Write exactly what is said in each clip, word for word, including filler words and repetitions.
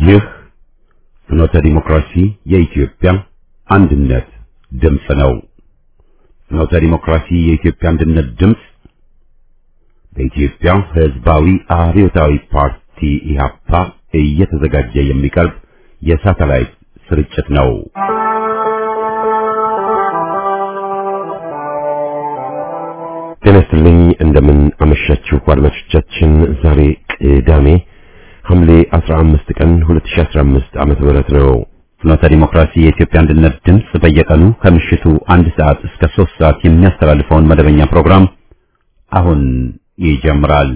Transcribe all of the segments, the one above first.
ይህ ፍኖተ ዲሞክራሲ የኢትዮጵያ አንድነት ድምፅ ነው። ፍኖተ ዲሞክራሲ የኢትዮጵያ አንድነት ድምፅ በኢትዮጵያ ሕዝባዊ አብዮታዊ ፓርቲ ኢህአፓ እየተዘጋጀ የሚቀርብ የሳተላይት ስርጭት ነው። ጤና ይስጥልኝ፣ እንደምን አመሻችሁ አድማጮቻችን። ዛሬ ቅዳሜ ሐምሌ አስራ አምስት ቀን ሁለት ሺህ አስራ አምስት ዓመተ ምህረት ነው። ፍኖተ ዲሞክራሲ የኢትዮጵያ አንድነት ድምፅ በየቀኑ ከምሽቱ አንድ ሰዓት እስከ ሶስት ሰዓት የሚያስተላልፈውን መደበኛ ፕሮግራም አሁን ይጀምራል።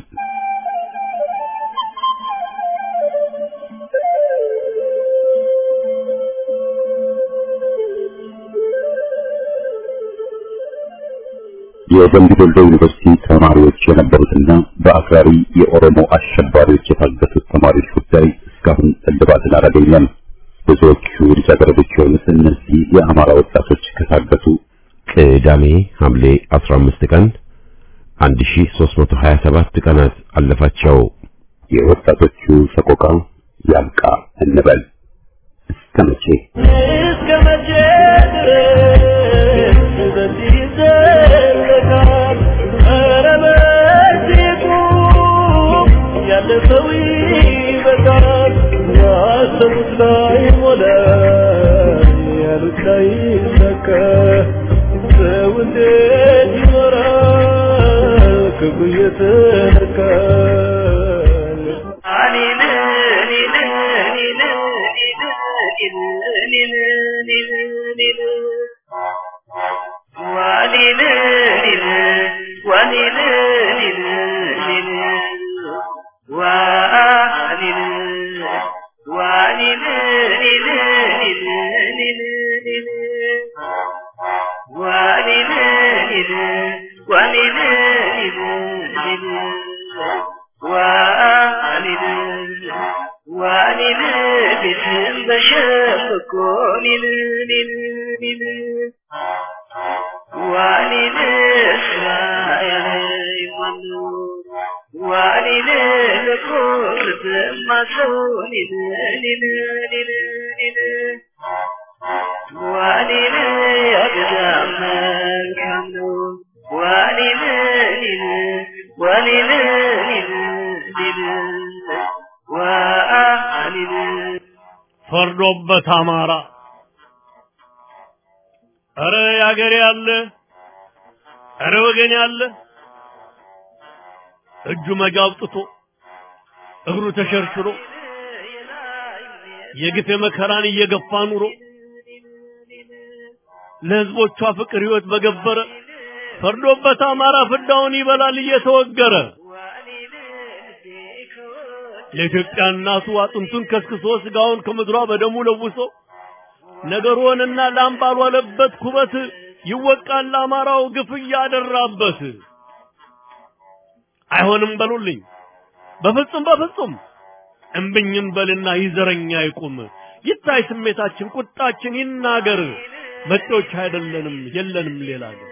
የደምቢ ዶሎ ዩኒቨርሲቲ ተማሪዎች የነበሩትና በአክራሪ የኦሮሞ አሸባሪዎች የታገቱት ተማሪዎች ጉዳይ እስካሁን እልባትን አላገኘም። ብዙዎቹ ልጃገረዶች የሆኑት እነዚህ የአማራ ወጣቶች ከታገቱ ቅዳሜ ሐምሌ አስራ አምስት ቀን አንድ ሺህ ሦስት መቶ ሀያ ሰባት ቀናት አለፋቸው። የወጣቶቹ ሰቆቃ ያብቃ እንበል። እስከ መቼ እስከ መቼ ድረስ በዚህ ይዘለቃል? ኧረ በዚሁ ያለፈው ይበቃል። ያሰቡት ላይ ሞላ፣ ያሉት ላይ ሰካ። ሰው እንዴት ይኖራል ክፉ እየተነካ? ፈርዶበት አማራ አረ ያገሬ ያለ አረ ወገን ያለ እጁ መጋብጥቶ እግሩ ተሸርሽሮ የግፍ መከራን እየገፋ ኑሮ ለሕዝቦቿ ፍቅር ሕይወት በገበረ ፈርዶበት አማራ ፍዳውን ይበላል እየተወገረ። ለኢትዮጵያ እናቱ አጥንቱን ከስክሶ ስጋውን ከምድሯ በደሙ ለውሶ ነገሩንና ላምባል ዋለበት ኩበት ይወቃል አማራው ግፍ ያደራበት። አይሆንም በሉልኝ በፍጹም በፍጹም እምብኝም በልና ይዘረኛ ይቁም። ይታይ ስሜታችን ቁጣችን ይናገር። መጤዎች አይደለንም የለንም ሌላ ግን።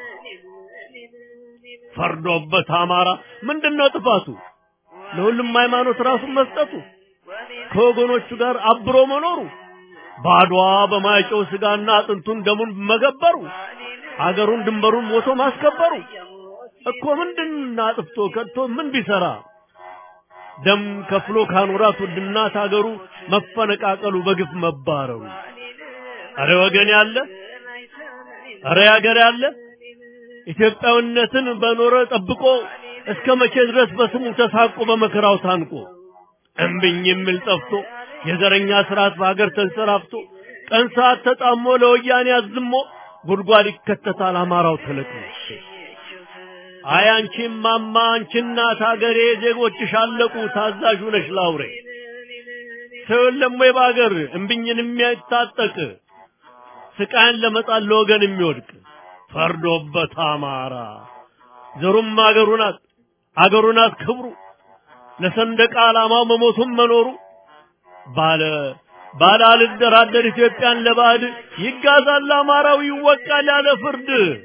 ፈርዶበት አማራ ምንድነው ጥፋቱ? ለሁሉም ሃይማኖት ራሱን መስጠቱ፣ ከወገኖቹ ጋር አብሮ መኖሩ፣ ባድዋ በማይጨው ስጋና አጥንቱን ደሙን መገበሩ፣ አገሩን ድንበሩን ሞቶ ማስከበሩ እኮ ምንድነው አጥፍቶ ከቶ ምን ቢሰራ? ደም ከፍሎ ካኖራት ውድና ታገሩ መፈነቃቀሉ በግፍ መባረሩ። አረ ወገን ያለ አረ ያገር ያለ ኢትዮጵያዊነትን በኖረ ጠብቆ እስከ መቼ ድረስ በስሙ ተሳቆ በመከራው ታንቆ? እምብኝ የሚል ጠፍቶ የዘረኛ ስርዓት በሀገር ተንሰራፍቶ ቀን ሰዓት ተጣሞ ለወያኔ አዝሞ ጉድጓድ ይከተታል አማራው ተለቅሞ። አይ አንቺ ማማ አንቺ እናት ሀገሬ ዜጎችሽ አለቁ ታዛዡ ነሽ ላውሬ። ሰው ለሞይ ባገር እምብኝን የሚያታጠቅ ስቃይን ለመጣል ለወገን የሚወድቅ ፈርዶበት አማራ ዘሩም አገሩ ናት አገሩ ናት ክብሩ ለሰንደቅ ዓላማው መሞቱም መኖሩ ባለ ባለ አልደራደር ኢትዮጵያን ለባዕድ ይጋዛል አማራው ይወቃል ያለ ፍርድ።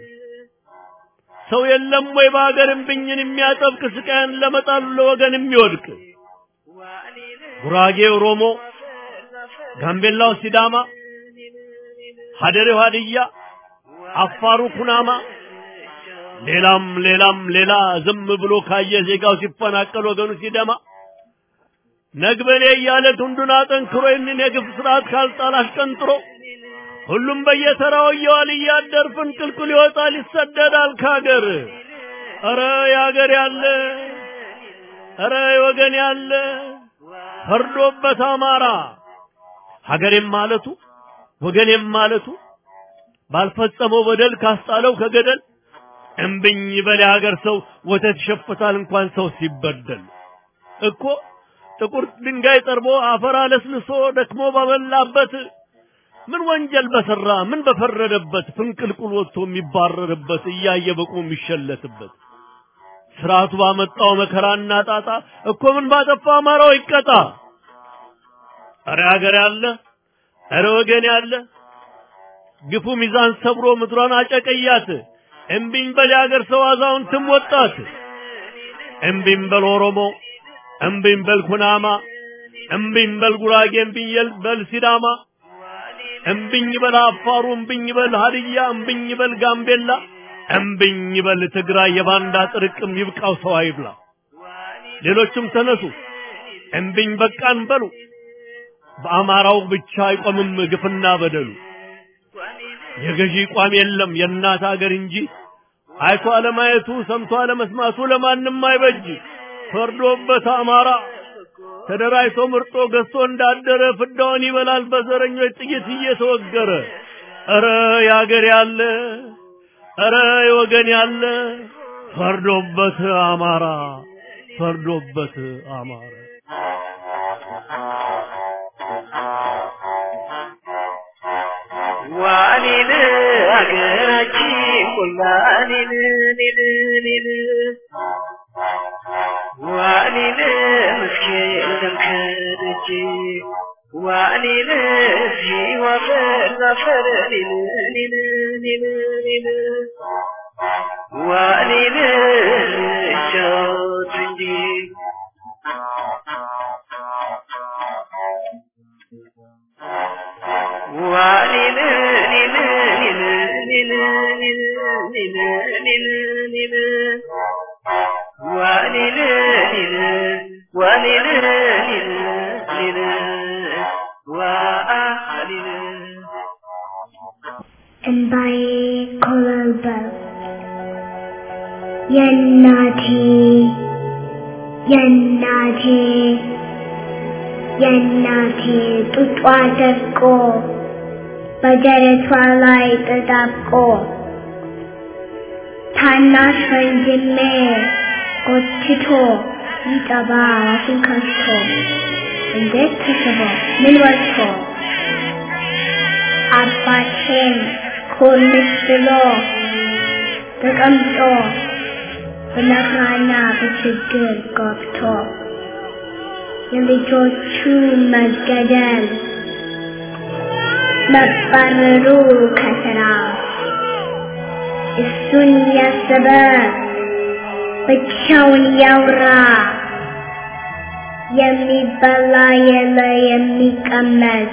ሰው የለም ወይ በአገር እምብኝን የሚያጠብቅ ስቃይን ለመጣል ለወገን የሚወድቅ? ጉራጌ ኦሮሞ፣ ጋምቤላው ሲዳማ ሀደሬው ሀዲያ አፋሩ ኩናማ ሌላም ሌላም ሌላ ዝም ብሎ ካየ ዜጋው ሲፈናቀል ወገኑ ሲደማ ነግበኔ ያለ ቱንዱና ጠንክሮ ይህንን የግፍ ስርዓት ካልጣል አሽቀንጥሮ ሁሉም በየተራው ይዋል ያደር ፍንቅልቅል ይወጣል ይሰደዳል ካገር አረ ያገር ያለ አረ ወገን ያለ ፈርዶበት አማራ ሀገሬም ማለቱ ወገኔም ማለቱ ባልፈጸመው በደል ካስጣለው ከገደል እምብኝ በል ሀገር ሰው ወተት ይሸፍታል እንኳን ሰው ሲበደል እኮ ጥቁር ድንጋይ ጠርቦ አፈር አለስልሶ ደክሞ ባበላበት ምን ወንጀል በሰራ ምን በፈረደበት ፍንቅልቁል ወጥቶ የሚባረርበት እያየ በቁም የሚሸለትበት ስርዓቱ ባመጣው መከራና ጣጣ እኮ ምን ባጠፋ አማራው ይቀጣ አረ ሀገር ያለ አረ ወገን ያለ ግፉ ሚዛን ሰብሮ ምድሯን አጨቀያት እምቢኝ በል ሀገር ሰው አዛውንትም ወጣት እምቢኝ በል ኦሮሞ እምቢኝ በል ኩናማ እምቢኝ በል ጉራጌ እምቢኝ በል ሲዳማ እምቢኝ በል አፋሩ እምቢኝ በል ሀዲያ እምቢኝ በል ጋምቤላ እምቢኝ በል ትግራይ የባንዳ ጥርቅም ይብቃው ሰው አይብላ ሌሎችም ተነሱ እምቢኝ በቃን በሉ በአማራው ብቻ አይቆምም ግፍና በደሉ የገዢ ቋም የለም የእናት ሀገር እንጂ አይቶ አለማየቱ ሰምቶ አለመስማቱ ለማንም አይበጅ ፈርዶበት አማራ ተደራይቶ ምርጦ ገዝቶ እንዳደረ ፍዳውን ይበላል በዘረኞች ጥይት እየተወገረ አረ ያገር ያለ አረ ወገን ያለ ፈርዶበት አማራ ፈርዶበት አማራ ዋሊል አገራችን ኩላሊል ሊል ሊል ዋሊል መስኪን ደምከደጅ ዋሊል ሲወፈር ዘፈር ሊል ሊል ሊል ሊል ዋሊል ጆት እንጂ ዋሊል ሊል ሊል ሊል ሊል ሊል ሊል ዋሊል ሊል ዋሊል ሊል ሊል ዋሊል እምባዬ ኮለልበል የእናቴ የእናቴ የእናቴ ጡጧ ደርቆ በደረቷ ላይ ተጣብቆ ታናሽ ወንድሜ ጎትቶ ይጠባ አፉን ከፍቶ እንዴት ተስቦ ምን ወጥቶ አባቴን ኮልስ ብሎ ተቀምጦ በመከራና በችግር ገብቶ የልጆቹ መገደል መባረሩ ከስራ እሱን ያሰበ ብቻውን ያውራ የሚበላ የለ የሚቀመስ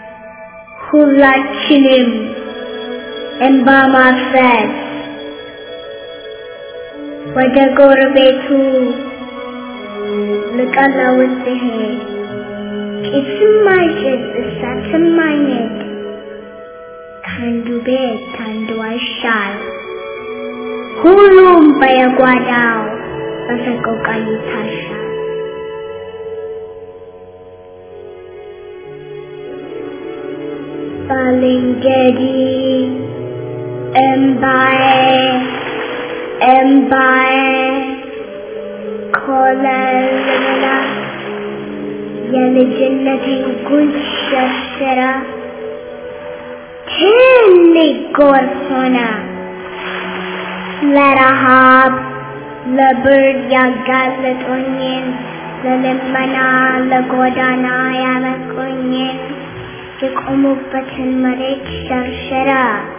ሁላችንም እንባ ማፍሰስ ወደ ጎረቤቱ ልቀለውስ ሲሄድ ጭስም አይጭስ እሳትም አይነድ ከአንዱ ቤት ከአንዱ አይሻል ሁሉም በየጓዳው በሰቆቃ ይታሻል። ባልንጀሪ እምባዬ እምባዬ ኮለልብላ የልጅነቴን ጉድ ሸርሽራ ትልቅ ጎርፍ ሆና ለረሃብ ለብርድ ያጋለጡኝን ለልመና ለጎዳና ያበቁኝን የቆሙበትን መሬት ሸርሽራ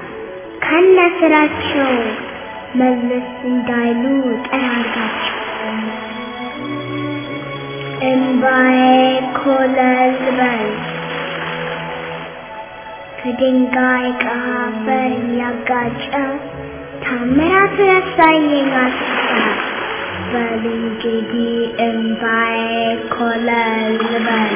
ከነስራቸው መለስ እንዳይሉ ጠራጋቸው። እምባዬ ኮለል በል ከድንጋይ ከአፈር ያጋጨ ታምራት ያሳየኝ አስታ በልንጌዲ እምባዬ ኮለል በል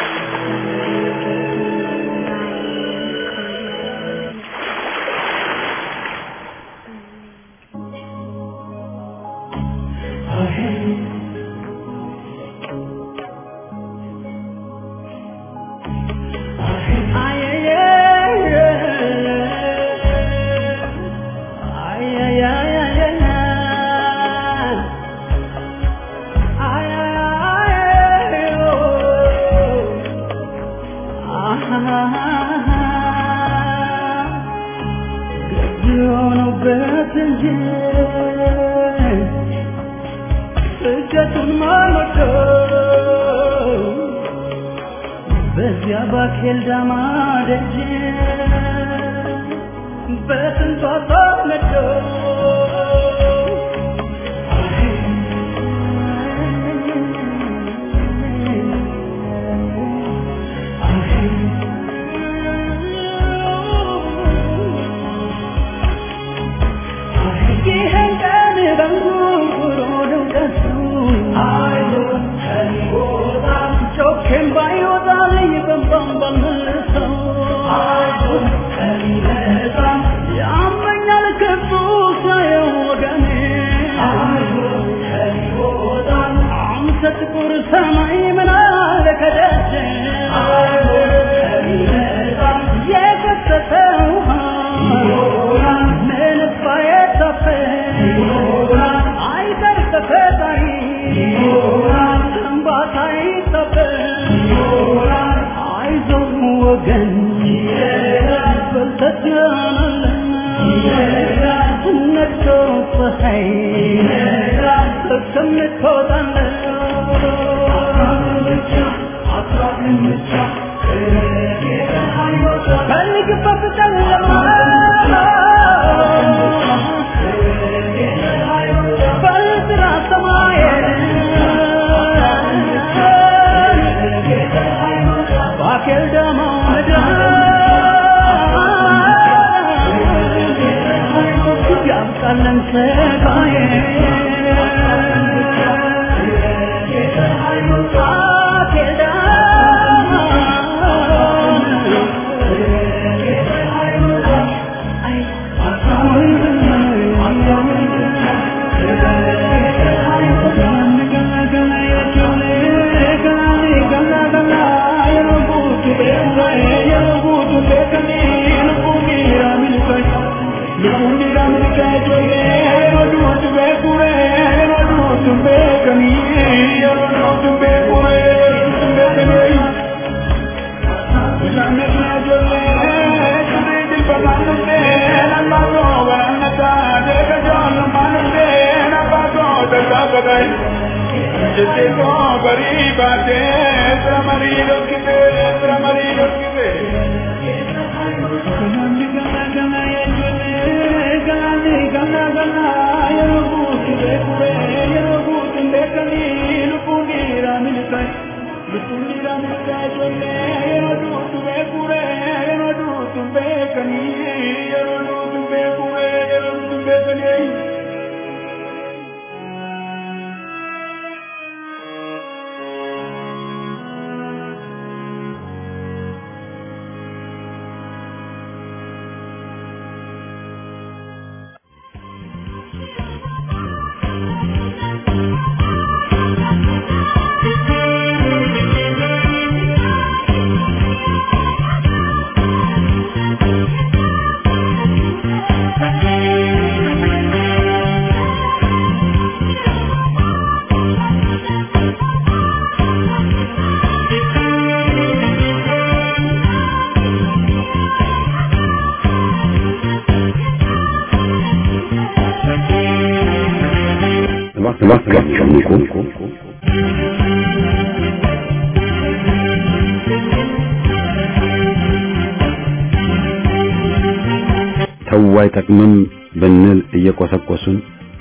ተዋይ ጠቅመም በእንል እየቆሰቆሱን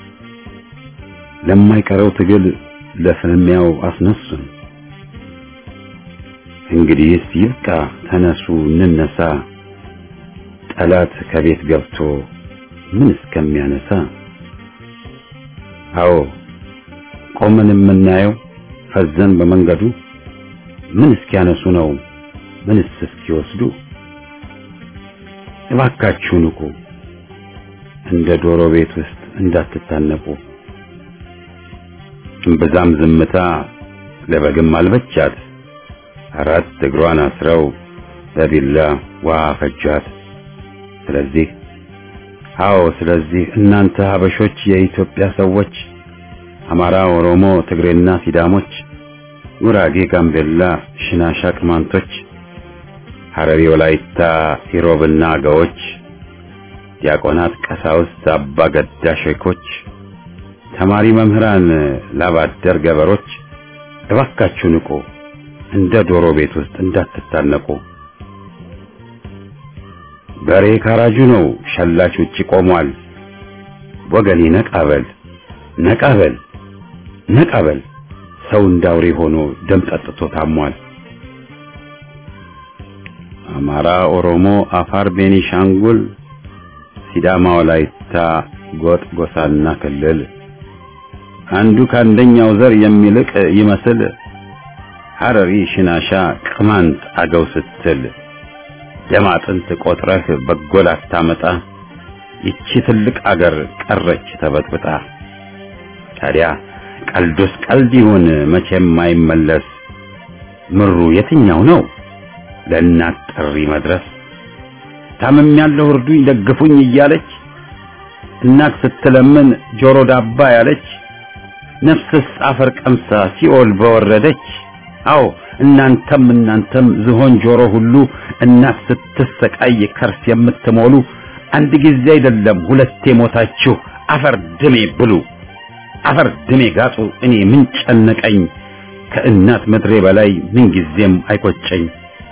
ለማይቀረው ትግል ለፍልሚያው አስነሱን። እንግዲህ ይብቃ ተነሱ እንነሳ ጠላት ከቤት ገብቶ ምን እስከሚያነሳ አዎ ቆመን የምናየው ፈዘን በመንገዱ ምን እስኪያነሱ ነው ምንስ እስኪወስዱ እባካችሁ ንቁ እንደ ዶሮ ቤት ውስጥ እንዳትታነቁ እምብዛም ዝምታ ለበግም አልበቻት አራት እግሯን አስረው በቢላ ውሃ ፈጃት ስለዚህ አዎ ስለዚህ እናንተ ሀበሾች የኢትዮጵያ ሰዎች አማራ ኦሮሞ ትግሬና ሲዳሞች ጉራጌ ጋምቤላ ሽናሻ ቅማንቶች ሐረሪ ወላይታ ኢሮብና አገዎች ዲያቆናት ቀሳውስት አባ ገዳ ሼኮች ተማሪ መምህራን ላባደር ገበሮች እባካችሁ ንቁ እንደ ዶሮ ቤት ውስጥ እንዳትታነቁ በሬ ካራጁ ነው ሸላች ውጪ ቆሟል ወገኔ ነቃበል ነቃበል ነቃበል ሰው እንዳውሬ ሆኖ ደም ጠጥቶ ታሟል አማራ ኦሮሞ አፋር ቤኒሻንጉል ሲዳማ ወላይታ ጎጥ ጎሳና ክልል አንዱ ካንደኛው ዘር የሚልቅ ይመስል ሐረሪ ሽናሻ ቅማንት አገው ስትል ደም አጥንት ቆጥረህ በጎል አታመጣ ይቺ ትልቅ አገር ቀረች ተበጥብጣ ታዲያ ቀልዱስ ቀልድ ይሁን መቼም አይመለስ ምሩ የትኛው ነው ለእናት ጥሪ መድረስ ታመም ያለው እርዱኝ ደግፉኝ እያለች እናት ስትለምን ጆሮ ዳባ ያለች ነፍስስ አፈር ቀምሳ ሲኦል በወረደች አዎ እናንተም እናንተም ዝሆን ጆሮ ሁሉ እናት ስትሰቃይ ከርስ የምትሞሉ አንድ ጊዜ አይደለም ሁለቴ ሞታችሁ አፈር ድሜ ብሉ አፈር ድሜ ጋጡ እኔ ምን ጨነቀኝ ከእናት ምድሬ በላይ ምን ጊዜም አይቆጨኝ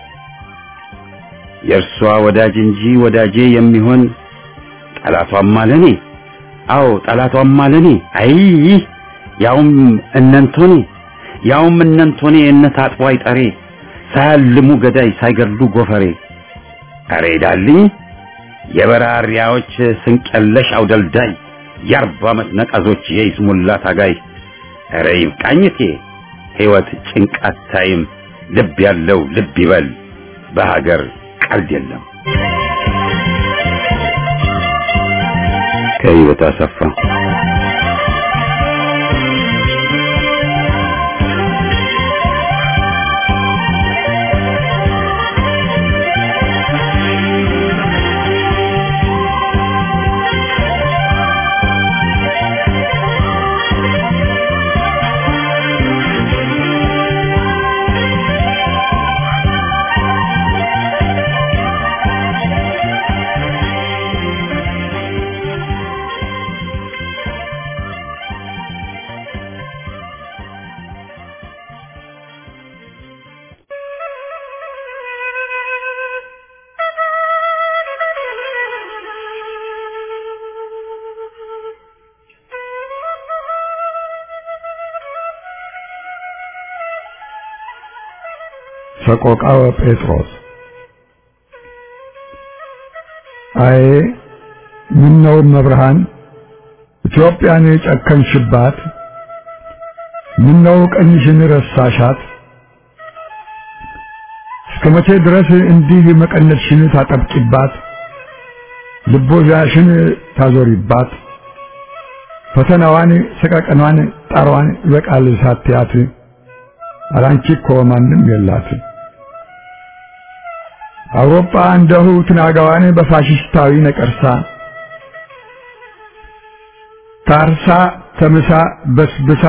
የእርሷ ወዳጅ እንጂ ወዳጄ የሚሆን ጠላቷም አለኔ አዎ ጠላቷም አለኔ አይ ያውም እነንቶኔ ያውም እነንቶኔ እነታጥቦ አይጠሬ ሳያልሙ ገዳይ ሳይገድሉ ጎፈሬ አሬ ዳልኝ የበራሪያዎች ስንቀለሽ አውደልዳይ የአርባ ዓመት ነቀዞች የይስሙላ ታጋይ አሬ ይብቃኝቴ ሕይወት ጭንቃት ታይም ልብ ያለው ልብ ይበል በሀገር ቀልድ የለም ከሕይወት አሰፋ ሰቆቃወ ጴጥሮስ አይ ምን ነው መብርሃን ኢትዮጵያን ጨከንሽባት ምን ነው ቀኝሽን ረሳሻት እስከመቼ ድረስ እንዲህ መቀነትሽን ታጠብቂባት ልቦዛሽን ታዞሪባት ፈተናዋን ሰቀቀኗን ጣሯን ይበቃል ሳትያት አላንቺ እኮ ማንም የላት አውሮፓ እንደሁ ትናጋዋን በፋሽስታዊ ነቀርሳ ታርሳ ተምሳ በስብሳ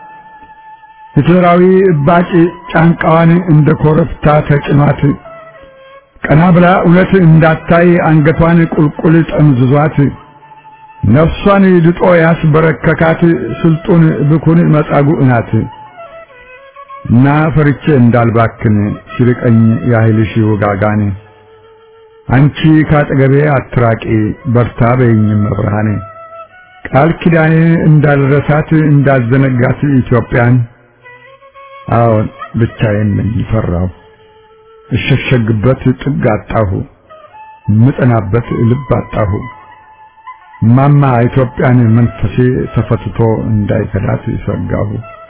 ሂትለራዊ ባጭ ጫንቃዋን እንደ ኮረፍታ ተጭኗት ቀና ብላ እውነት እንዳታይ አንገቷን ቁልቁል ጠምዝዟት ነፍሷን ድጦ ያስበረከካት ስልጡን ብኩን መጻጉዕ ናት እና ፈርቼ እንዳልባክን ሲርቀኝ ያህልሽ ወጋጋኔ አንቺ ካጠገቤ አትራቂ በርታ በይኝም መብርሃኔ ቃል ኪዳኔ እንዳልረሳት እንዳዘነጋት ኢትዮጵያን አዎን ብቻዬን ነኝ ፈራሁ እሸሸግበት ጥግ አጣሁ ምጠናበት ልብ አጣሁ ማማ ኢትዮጵያን መንፈሴ ተፈትቶ እንዳይከዳት ይሰጋሁ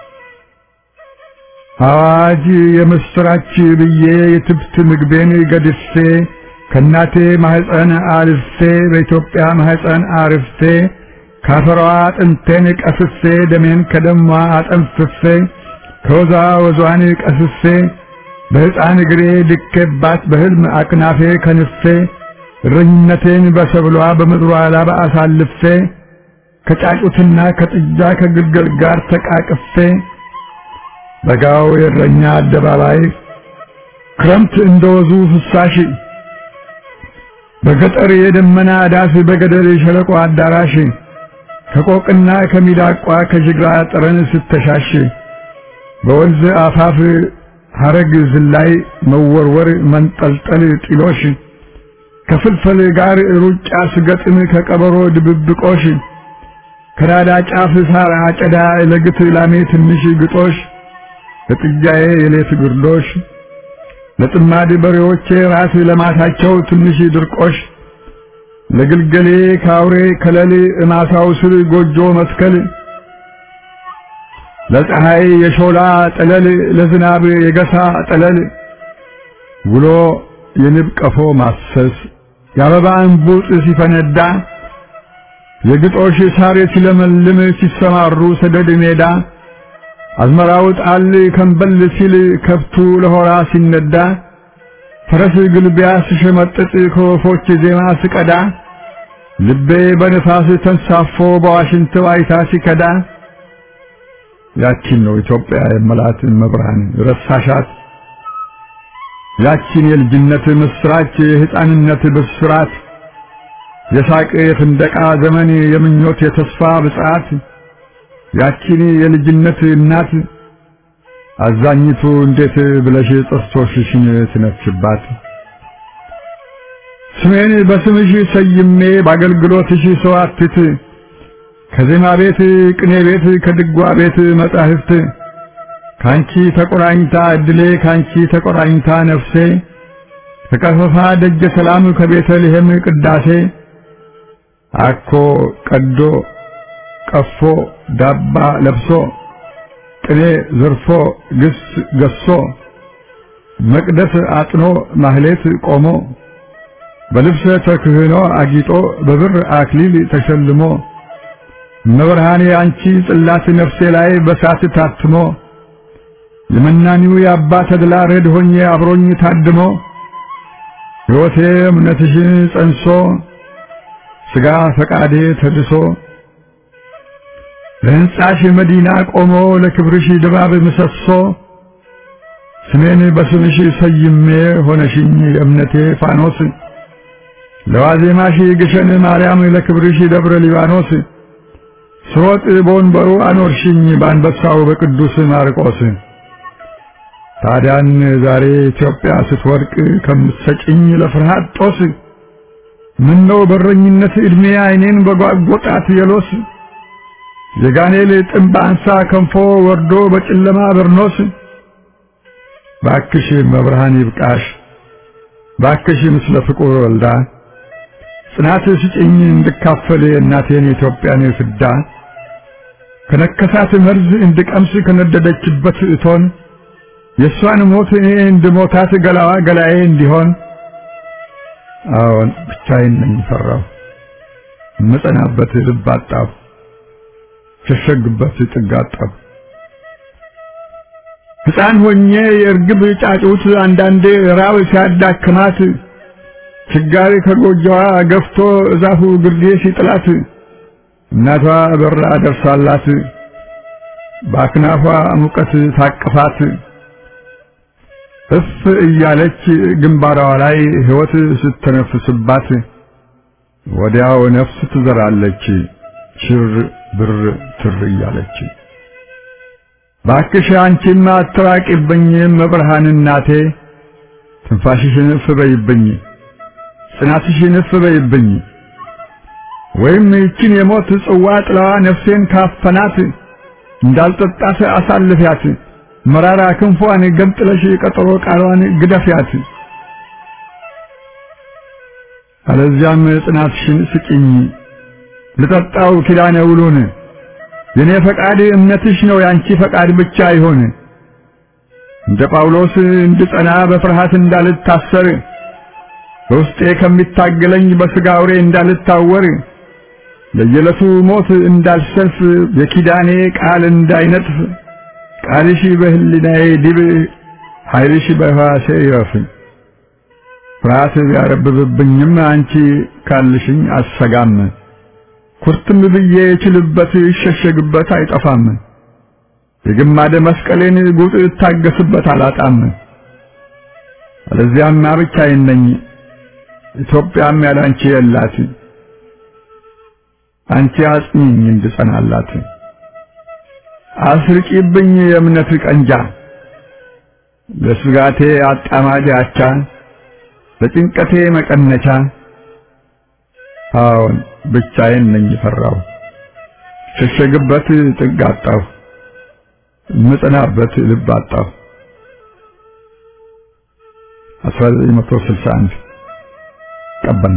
አዋጅ የምስራች ብዬ የትብት ምግቤን ገድፌ ከናቴ ማህፀን አልፌ በኢትዮጵያ ማህፀን አርፌ ካፈሯ አጥንቴን ቀስፌ ደሜን ከደሟ አጠንፍፌ ከወዛ ወዟን ቀስፌ በሕፃን እግሬ ድኬባት በህልም አቅናፌ ከንፌ እረኝነቴን በሰብሏ በምድሯ ላባ አሳልፌ ከጫጩትና ከጥጃ ከግልገል ጋር ተቃቅፌ በጋው የእረኛ አደባባይ ክረምት እንደወዙ ፍሳሽ በገጠር የደመና ዳስ በገደል ሸለቆ አዳራሽ ከቆቅና ከሚዳቋ ከጅግራ ጠረን ስተሻሽ በወንዝ አፋፍ ሐረግ ዝላይ መወርወር መንጠልጠል ጢሎሽ ከፍልፈል ጋር ሩጫ ስገጥም ከቀበሮ ድብብቆሽ ከራዳ ጫፍ ሳር አጨዳ ለግት ላሜ ትንሽ ግጦሽ ለጥጃዬ የሌት ግርዶሽ ለጥማድ በሬዎቼ ራስ ለማታቸው ትንሽ ድርቆሽ ለግልገሌ ካውሬ ከለል እማሳው ስር ጎጆ መስከል ለፀሐይ የሾላ ጠለል ለዝናብ የገሳ ጠለል ውሎ የንብ ቀፎ ማሰስ የአበባ እንቡጥ ሲፈነዳ የግጦሽ ሳር ሲለመልም ሲሰማሩ ሰደድ ሜዳ አዝመራው ጣል ከንበል ሲል ከብቱ ለሆራ ሲነዳ ፈረስ ግልቢያ ሲሸመጥጥ ከወፎች ዜማ ሲቀዳ ልቤ በነፋስ ተንሳፎ በዋሽንት ዋይታ ሲከዳ ያቺን ነው ኢትዮጵያ የመላት መብርሃን ረሳሻት ያቺን የልጅነት ምስራች የሕፃንነት ብስራት የሳቅ የፍንደቃ ዘመን የምኞት የተስፋ ብጻት ያቺን የልጅነት እናት አዛኝቱ እንዴት ብለሽ ጥርሶችሽን ትነፍሽባት ስሜን በስምሽ ሰይሜ በአገልግሎትሽ ሰዋትት ከዜማ ቤት ቅኔ ቤት ከድጓ ቤት መጻሕፍት ካንቺ ተቆራኝታ እድሌ ካንቺ ተቆራኝታ ነፍሴ ከቀፈፋ ደጀ ሰላም ከቤተልሔም ቅዳሴ አኮ ቀዶ ቀፎ ዳባ ለብሶ ቅኔ ዘርፎ ግስ ገሶ መቅደስ አጥኖ ማህሌት ቆሞ በልብሰ ተክህኖ አጊጦ በብር አክሊል ተሸልሞ መብርሃኔ አንቺ ጽላት ነፍሴ ላይ በሳት ታትሞ የመናኒው የአባ ተድላ ረድ ሆኜ አብሮኝ ታድሞ ሕይወቴ እምነትሽን ጸንሶ ስጋ ፈቃዴ ተድሶ ለሕንጻሽ መዲና ቆሞ ለክብርሽ ድባብ ምሰሶ ስሜን በስምሽ ሰይሜ ሆነሽኝ የእምነቴ ፋኖስ ለዋዜማሽ ግሸን ማርያም ለክብርሽ ደብረ ሊባኖስ ስሮጥ በወንበሩ አኖርሽኝ በአንበሳው በቅዱስ ማርቆስ ታዲያን ዛሬ ኢትዮጵያ ስትወድቅ ከምትሰጭኝ ለፍርሃት ጦስ ምነው በረኝነት እድሜ አይኔን በጓጎጣት የሎስ የጋኔል ጥምብ አንሳ ከንፎ ወርዶ በጨለማ በርኖስ ባክሽ መብርሃን ይብቃሽ ባክሽ ምስለ ፍቁር ወልዳ ጽናት ስጭኝ እንድካፈል እናቴን ኢትዮጵያን ፍዳ ከነከሳት መርዝ እንድቀምስ ከነደደችበት እቶን የሷን ሞት እኔ እንድሞታት ገላዋ ገላዬ እንዲሆን አዎን ብቻዬን ነኝ ፈራሁ መጸናበት ልብ አጣሁ ሸሸግበት ጥጋጣሁ ሕፃን ሆኜ የርግብ ጫጩት አንዳንዴ ራብ ሲያዳክማት ችጋሪ ከጎጆዋ ገፍቶ እዛፉ ግርጌ ሲጥላት እናቷ በራ ደርሳላት ባክናፏ ሙቀት ታቅፋት እፍ እያለች ግንባሯ ላይ ሕይወት ስትነፍስባት ወዲያው ነፍስ ትዘራለች ሽር ብር ትር እያለች ባክሽ አንቺማ አትራቂብኝ መብርሃን እናቴ ትንፋሽሽን እፍ በይብኝ ጽናትሽን እፍ በይብኝ ወይም ይችን የሞት ጽዋ ጥላዋ ነፍሴን ካፈናት እንዳልጠጣት አሳልፊያት መራራ ክንፏን ገንጥለሽ ቀጠሮ ቃሏን ግደፊያት አለዚያም ጽናትሽን ስጪኝ ልጠጣው ኪዳነ ውሉን የኔ ፈቃድ እምነትሽ ነው ያንቺ ፈቃድ ብቻ ይሆን እንደ ጳውሎስ እንድጸና በፍርሃት እንዳልታሰር በውስጤ ከሚታገለኝ በስጋ አውሬ እንዳልታወር ለየለቱ ሞት እንዳልሰልፍ የኪዳኔ ቃል እንዳይነጥፍ ቃልሽ በህሊናዬ ዲብ ኃይልሽ በሕዋሴ ይረፍ ፍርሃት ቢያረብብብኝም አንቺ ካልሽኝ አሰጋም ኩርትም ብዬ እችልበት ይሸሸግበት አይጠፋም የግማደ መስቀሌን ጉጥ እታገስበት አላጣም አለዚያም ብቻዬን ነኝ ኢትዮጵያም ያላንቺ የላት አንቺ አጽኚኝ እንድጸናላት አስርቂብኝ የእምነት ቀንጃ ለስጋቴ አጣማጅ አቻ ለጭንቀቴ መቀነቻ አዎን ብቻዬን ነኝ ፈራው ሸሸግበት ጥግ አጣሁ ምጽናበት ልብ አጣሁ አስራ ዘጠኝ መቶ ስልሳ አንድ ቀበና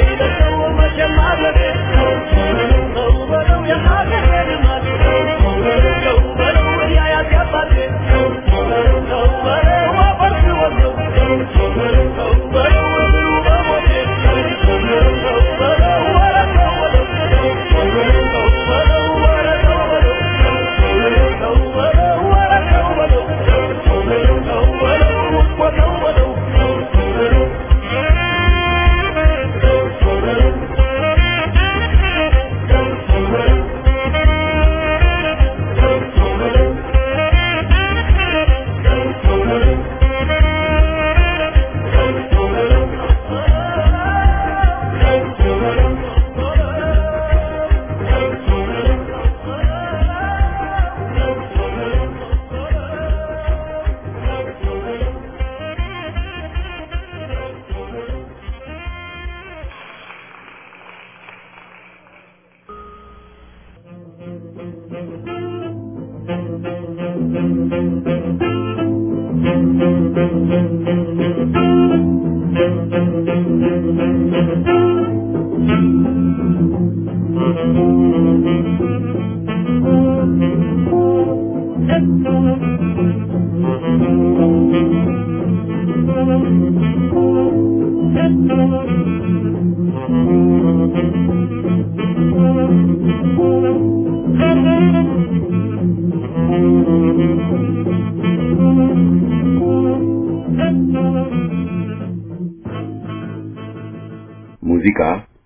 ሙዚቃ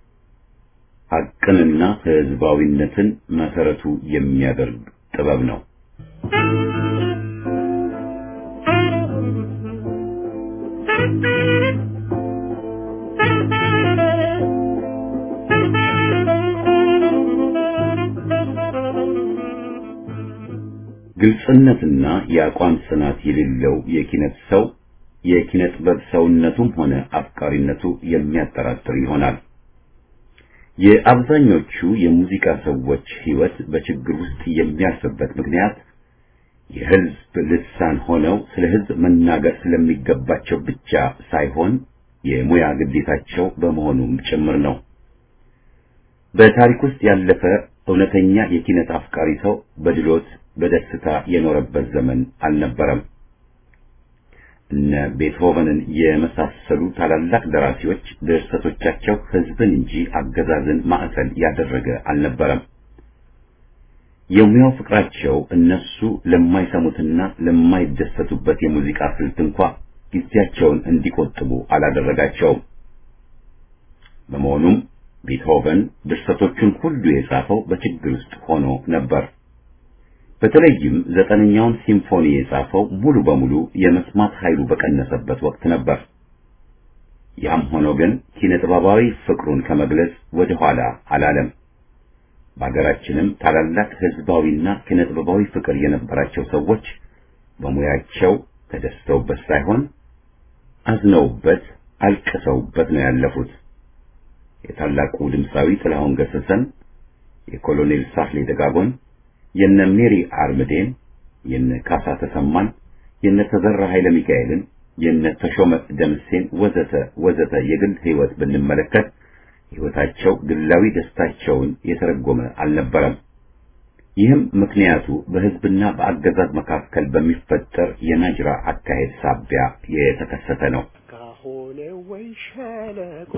ሀቅንና ህዝባዊነትን መሰረቱ የሚያደርግ ጥበብ ነው። ግልጽነትና የአቋም ጽናት የሌለው የኪነት ሰው የኪነት ጥበብ ሰውነቱም ሆነ አፍቃሪነቱ የሚያጠራጥር ይሆናል። የአብዛኞቹ የሙዚቃ ሰዎች ህይወት በችግር ውስጥ የሚያልፍበት ምክንያት የህዝብ ልሳን ሆነው ስለ ህዝብ መናገር ስለሚገባቸው ብቻ ሳይሆን የሙያ ግዴታቸው በመሆኑም ጭምር ነው። በታሪክ ውስጥ ያለፈ እውነተኛ የኪነት አፍቃሪ ሰው በድሎት በደስታ የኖረበት ዘመን አልነበረም። እነ ቤትሆቨንን የመሳሰሉ ታላላቅ ደራሲዎች ድርሰቶቻቸው ህዝብን እንጂ አገዛዝን ማዕከል ያደረገ አልነበረም። የሙያው ፍቅራቸው እነሱ ለማይሰሙትና ለማይደሰቱበት የሙዚቃ ስልት እንኳን ጊዜያቸውን እንዲቆጥቡ አላደረጋቸውም። በመሆኑም ቤትሆቨን ድርሰቶቹን ሁሉ የጻፈው በችግር ውስጥ ሆኖ ነበር። በተለይም ዘጠነኛውን ሲምፎኒ የጻፈው ሙሉ በሙሉ የመስማት ኃይሉ በቀነሰበት ወቅት ነበር። ያም ሆኖ ግን ኪነጥበባዊ ፍቅሩን ከመግለጽ ወደ ኋላ አላለም። በአገራችንም ታላላቅ ህዝባዊና ኪነጥበባዊ ፍቅር የነበራቸው ሰዎች በሙያቸው ተደስተውበት ሳይሆን አዝነውበት አልቅሰውበት ነው ያለፉት። የታላቁ ድምፃዊ ጥላሁን ገሰሰን፣ የኮሎኔል ሳህሌ ደጋጎን፣ የነ ሜሪ አርምዴን፣ የነ ካሳ ተሰማን፣ የነ ተዘራ ኃይለ ሚካኤልን፣ የነ ተሾመ ደምሴን ወዘተ ወዘተ የግል ህይወት ብንመለከት ህይወታቸው ግላዊ ደስታቸውን የተረጎመ አልነበረም። ይህም ምክንያቱ በህዝብና በአገዛዝ መካከል በሚፈጠር የናጅራ አካሄድ ሳቢያ የተከሰተ ነው። ካሆነ ወይ ሸለቆ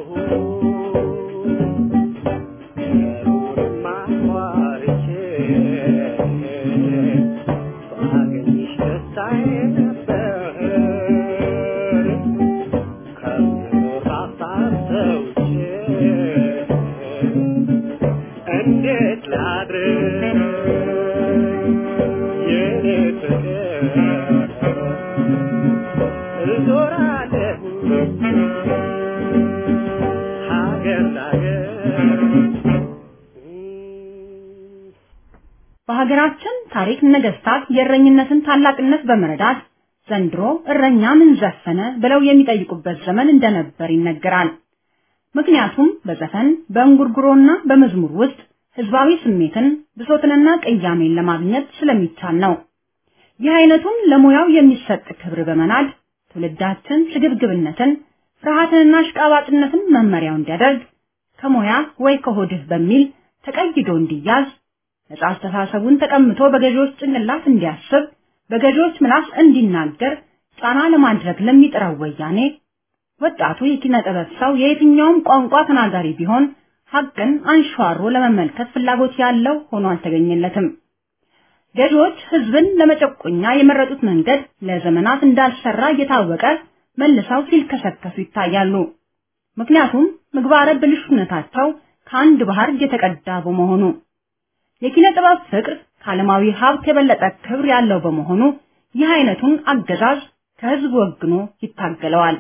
በሀገራችን ታሪክ ነገስታት የእረኝነትን ታላቅነት በመረዳት ዘንድሮ እረኛ ምን ዘፈነ ብለው የሚጠይቁበት ዘመን እንደነበር ይነገራል። ምክንያቱም በዘፈን በእንጉርጉሮና በመዝሙር ውስጥ ህዝባዊ ስሜትን ብሶትንና ቅያሜን ለማግኘት ስለሚቻል ነው። ይህ አይነቱን ለሙያው የሚሰጥ ክብር በመናድ ትውልዳችን ስግብግብነትን ፍርሃትንና አሽቃባጭነትን መመሪያው እንዲያደርግ ከሞያ ወይ ከሆድህ በሚል ተቀይዶ እንዲያዝ ነፃ አስተሳሰቡን ተቀምጦ በገዢዎች ጭንቅላት እንዲያስብ በገዢዎች ምላስ እንዲናገር ጫና ለማድረግ ለሚጥረው ወያኔ ወጣቱ የኪነ ጥበብ ሰው የየትኛውም ቋንቋ ተናጋሪ ቢሆን ሐቅን አንሸዋሮ ለመመልከት ፍላጎት ያለው ሆኖ አልተገኘለትም። ገዢዎች ህዝብን ለመጨቆኛ የመረጡት መንገድ ለዘመናት እንዳልሰራ እየታወቀ መልሰው ሲልከሰከሱ ይታያሉ። ምክንያቱም ምግባረ ብልሹነታቸው ከአንድ ባህር የተቀዳ በመሆኑ የኪነ ጥበብ ፍቅር ከዓለማዊ ሀብት የበለጠ ክብር ያለው በመሆኑ ይህ አይነቱን አገዛዝ ከህዝብ ወግኖ ይታገለዋል።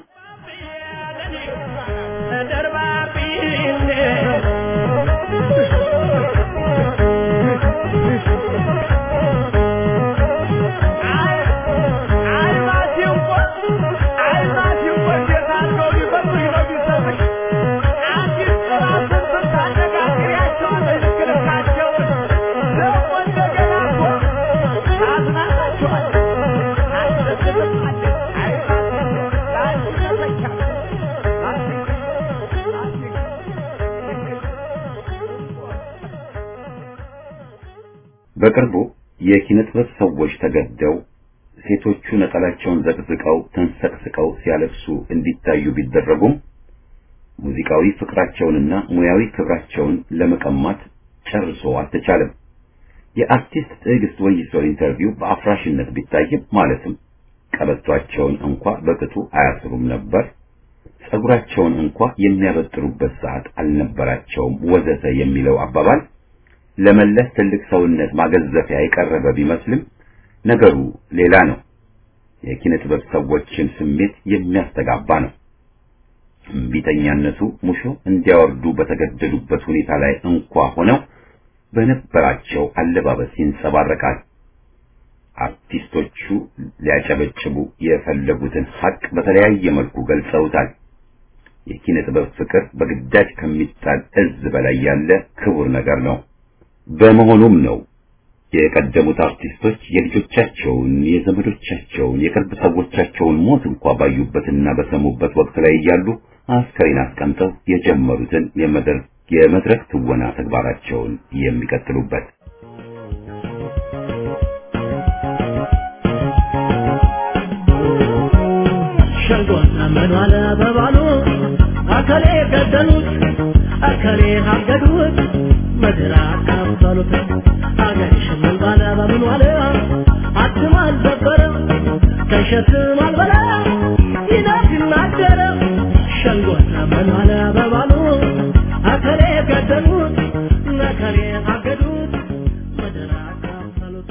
በቅርቡ የኪነ ጥበብ ሰዎች ተገደው ሴቶቹ ነጠላቸውን ዘቅዝቀው ተንሰቅስቀው ሲያለቅሱ እንዲታዩ ቢደረጉም ሙዚቃዊ ፍቅራቸውንና ሙያዊ ክብራቸውን ለመቀማት ጨርሶ አልተቻለም። የአርቲስት ትዕግስት ወይሰው ኢንተርቪው በአፍራሽነት ቢታይም ማለትም ቀበቷቸውን እንኳን በቅጡ አያስሩም ነበር፣ ጸጉራቸውን እንኳን የሚያበጥሩበት ሰዓት አልነበራቸውም ወዘተ የሚለው አባባል ለመለስ ትልቅ ሰውነት ማገዘፊያ የቀረበ ቢመስልም ነገሩ ሌላ ነው። የኪነ ጥበብ ሰዎችን ስሜት የሚያስተጋባ ነው። እምቢተኛነቱ ሙሾ እንዲያወርዱ በተገደዱበት ሁኔታ ላይ እንኳን ሆነው በነበራቸው አለባበስ ይንጸባረቃል። አርቲስቶቹ ሊያጨበጭቡ የፈለጉትን ሐቅ በተለያየ መልኩ ገልጸውታል። የኪነ ጥበብ ፍቅር በግዳጅ ከሚጣል እዝ በላይ ያለ ክቡር ነገር ነው። በመሆኑም ነው የቀደሙት አርቲስቶች የልጆቻቸውን፣ የዘመዶቻቸውን፣ የቅርብ ሰዎቻቸውን ሞት እንኳን ባዩበትና በሰሙበት ወቅት ላይ ያሉ አስከሬን አስቀምጠው የጀመሩትን የመድረክ የመድረክ ትወና ተግባራቸውን የሚቀጥሉበት። ሸንጎና መኗለ በባሉ አከሌ ገደሉት አከሌ አገዱት መድራ ካፈሉት አገር ሽመል ባለ በመኗለ አትማል በበረ ከሸትም አልበላ ይናገር ሸንጎና መኗለ በባሉ አከሌ ገደሉት አከሌ አገዱት መድራ ካፈሉት።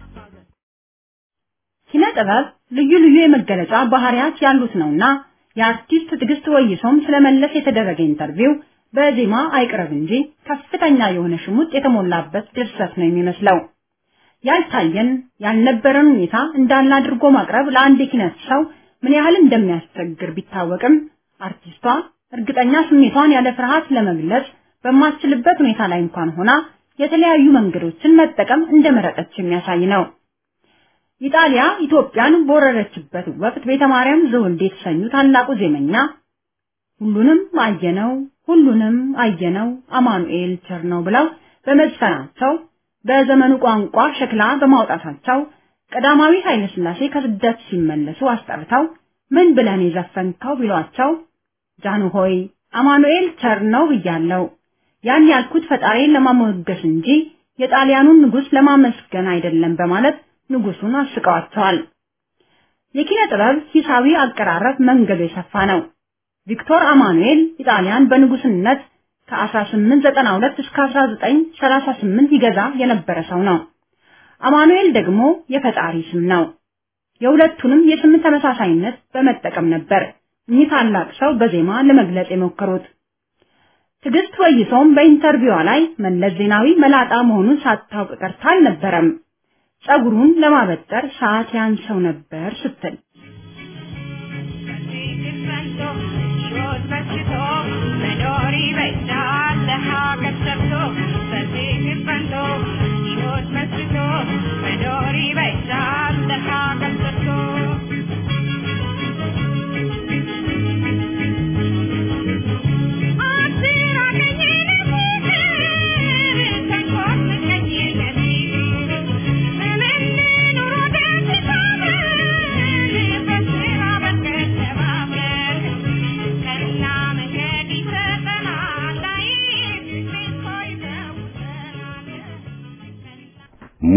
ኪነ ጥበብ ልዩ ልዩ የመገለጫ ባህሪያት ያሉት ነውና የአርቲስት ትዕግስት ወይሶም ስለመለስ የተደረገ ኢንተርቪው በዜማ አይቅረብ እንጂ ከፍተኛ የሆነ ሽሙጥ የተሞላበት ድርሰት ነው የሚመስለው። ያልታየን ያልነበረን ሁኔታ እንዳለ አድርጎ ማቅረብ ለአንድ የኪነት ሰው ምን ያህል እንደሚያስቸግር ቢታወቅም አርቲስቷ እርግጠኛ ስሜቷን ያለ ፍርሃት ለመግለጽ በማትችልበት ሁኔታ ላይ እንኳን ሆና የተለያዩ መንገዶችን መጠቀም እንደመረጠች የሚያሳይ ነው። ኢጣሊያ ኢትዮጵያን በወረረችበት ወቅት ቤተ ማርያም ዘውልዴ የተሰኙ ታላቁ ዜመኛ ሁሉንም አየነው ሁሉንም አየነው አማኑኤል ቸር ነው ብለው በመዝፈናቸው በዘመኑ ቋንቋ ሸክላ በማውጣታቸው ቀዳማዊ ኃይለ ሥላሴ ከስደት ሲመለሱ አስጠርተው ምን ብለን የዘፈንከው ቢሏቸው ጃኑ ሆይ አማኑኤል ቸር ነው ብያለሁ፣ ያን ያልኩት ፈጣሪን ለማሞገስ እንጂ የጣሊያኑን ንጉስ ለማመስገን አይደለም በማለት ንጉሱን አስቀዋቸዋል። የኪነ ጥበብ ሂሳዊ አቀራረብ መንገዱ የሰፋ ነው። ቪክቶር አማኑኤል ኢጣሊያን በንጉስነት ከ1892 እስከ አስራ ዘጠኝ ሰላሳ ስምንት ይገዛ የነበረ ሰው ነው። አማኑኤል ደግሞ የፈጣሪ ስም ነው። የሁለቱንም የስም ተመሳሳይነት በመጠቀም ነበር እኚህ ታላቅ ሰው በዜማ ለመግለጽ የሞከሩት። ትዕግስት ወይሶም በኢንተርቪዋ ላይ መለስ ዜናዊ መላጣ መሆኑን ሳታውቅ ቀርታ አልነበረም፣ ጸጉሩን ለማበጠር ሰዓት ያንሰው ነበር ስትል